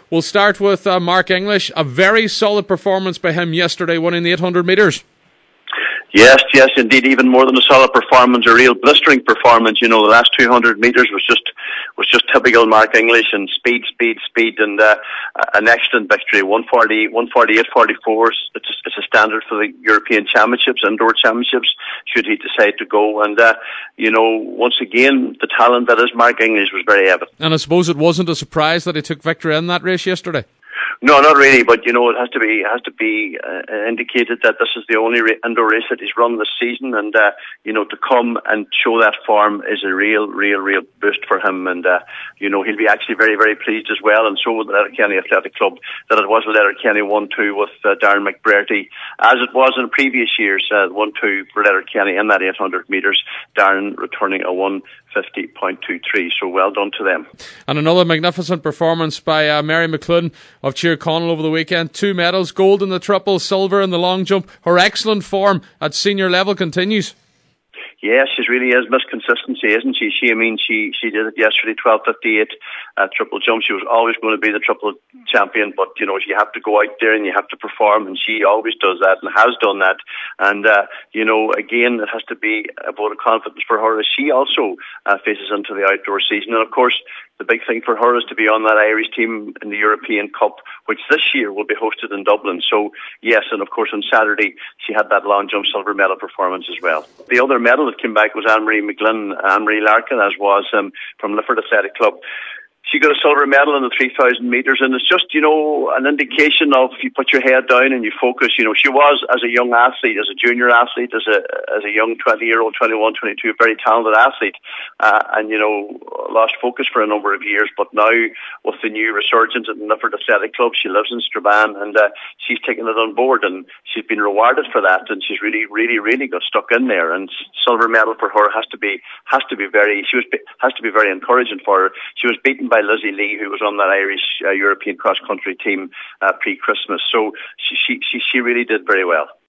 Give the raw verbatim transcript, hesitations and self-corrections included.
We'll start with uh, Mark English. A very solid performance by him yesterday, winning the eight hundred metres. Yes, yes, indeed. Even more than a solid performance, a real blistering performance. You know, the last two hundred metres was just was just typical Mark English, and speed, speed, speed, and uh, an excellent victory. one forty, one forty-eight forty-four. It's a, it's a standard for the European Championships, indoor championships, should he decide to go. And uh, you know, once again, the talent that is Mark English was very evident. And I suppose it wasn't a surprise that he took victory in that race yesterday. No, not really, but you know, it has to be has to be uh, indicated that this is the only ra- indoor race that he's run this season, and uh, you know, to come and show that form is a real, real, real boost for him, and uh, you know, he'll be actually very, very pleased as well, and so will the Letterkenny Athletic Club that it was Letterkenny one two with uh, Darren McBrearty, as it was in previous years, uh, one two for Letterkenny in that eight hundred metres. Darren returning a one fifty point two three, so well done to them. And another magnificent performance by uh, Mary McClune of Cheer Connell over the weekend. Two medals, gold in the triple, silver in the long jump. Her excellent form at senior level continues. Yes, she really is Miss Consistency, isn't she? She, I mean, she she did it yesterday, twelve fifty-eight uh, triple jump. She was always going to be the triple champion, but you know, you have to go out there and you have to perform, and she always does that and has done that. And uh, you know, again, it has to be a vote of confidence for her as she also uh, faces into the outdoor season. And of course, the big thing for her is to be on that Irish team in the European Cup, which this year will be hosted in Dublin. So yes, and of course on Saturday she had that long jump silver medal performance as well. The other medal that came back was Anne-Marie McGlynn, Anne-Marie Larkin, as was um, from Lifford Athletic Club. She got a silver medal in the three thousand metres, and it's just, you know, an indication of you put your head down and you focus. You know, she was, as a young athlete, as a junior athlete, as a as a young twenty-year-old, twenty-one, twenty-two, very talented athlete, uh, and, you know, lost focus for a number of years. But now, with the new resurgence at the Lifford Athletic Club, she lives in Strabane, and uh, she's taken it on board, and she's been rewarded for that, and she's really, really, really got stuck in there. And silver medal for her has to be has to be very she was has to be very encouraging for her. She was beaten by Lizzie Lee, who was on that Irish uh, European cross-country team uh, pre-Christmas. So she, she, she really did very well.